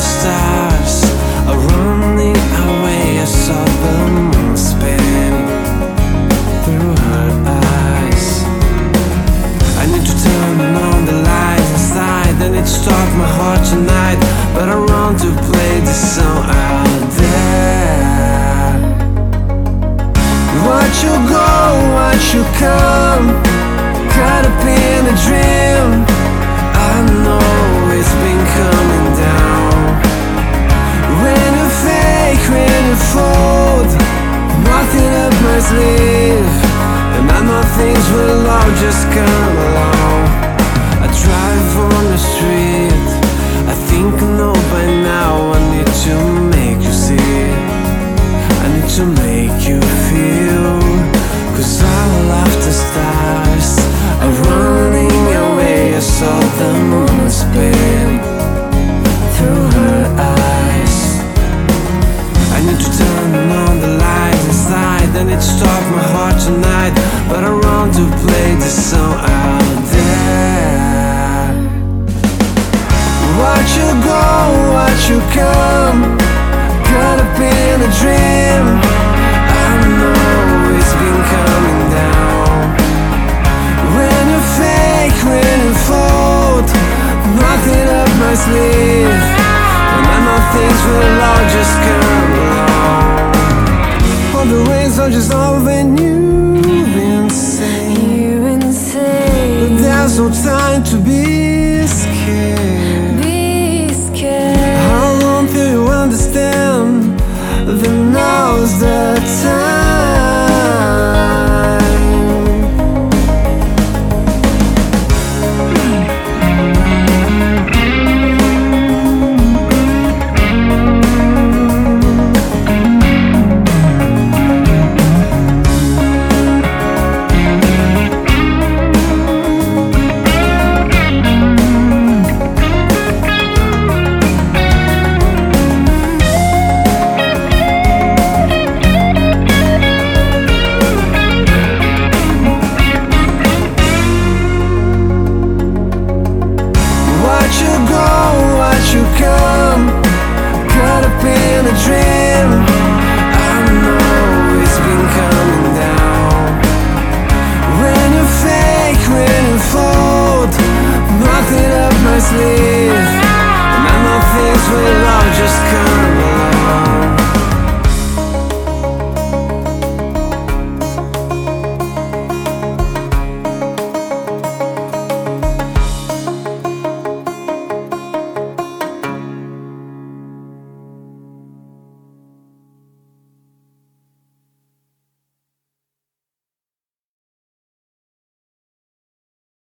stars are running away. I saw the moon spinning through her eyes. I need to turn on the lights inside. I need to stop my heart tonight, but I want to play this song out there. Watch you go, watch you come, caught up in a dream. I know it's been coming down. When you fake, when you fold, nothing up my sleeve, and I know things will all just come along. I drive on the street, I think I know by now. I need to make you see, I need to make you feel, 'cause all of the stars are running away. I saw the moon spin through her eyes. I need to turn on the lights inside. I need to stop my heart tonight, but I want to play this song out there. Watch you go, watch you come, caught up in a dream. I know it's been coming down. When you fake, when you fold, nothing up my sleeve, and I know things will all just come along. All the ways are just over you, insane. But there's no time to be scared. How long till you understand that now's the time? You come, caught up in a dream. I know it's been coming down. When you fake, when you fold, nothing up my sleeve.